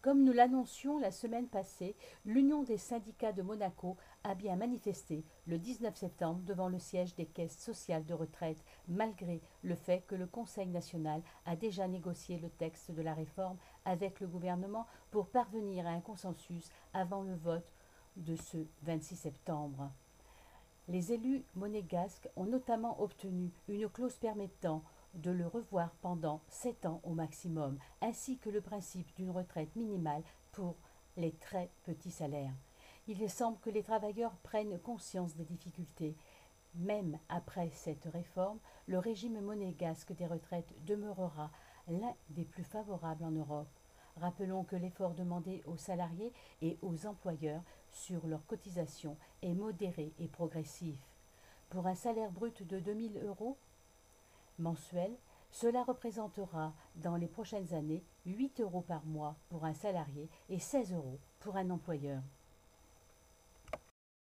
Comme nous l'annoncions la semaine passée, l'Union des syndicats de Monaco a bien manifesté le 19 septembre devant le siège des caisses sociales de retraite, malgré le fait que le Conseil national a déjà négocié le texte de la réforme avec le gouvernement pour parvenir à un consensus avant le vote de ce 26 septembre. Les élus monégasques ont notamment obtenu une clause permettant de le revoir pendant 7 ans au maximum, ainsi que le principe d'une retraite minimale pour les très petits salaires. Il semble que les travailleurs prennent conscience des difficultés. Même après cette réforme, le régime monégasque des retraites demeurera l'un des plus favorables en Europe. Rappelons que l'effort demandé aux salariés et aux employeurs sur leurs cotisations est modéré et progressif. Pour un salaire brut de 2 000 € mensuels, cela représentera dans les prochaines années 8 € par mois pour un salarié et 16 € pour un employeur.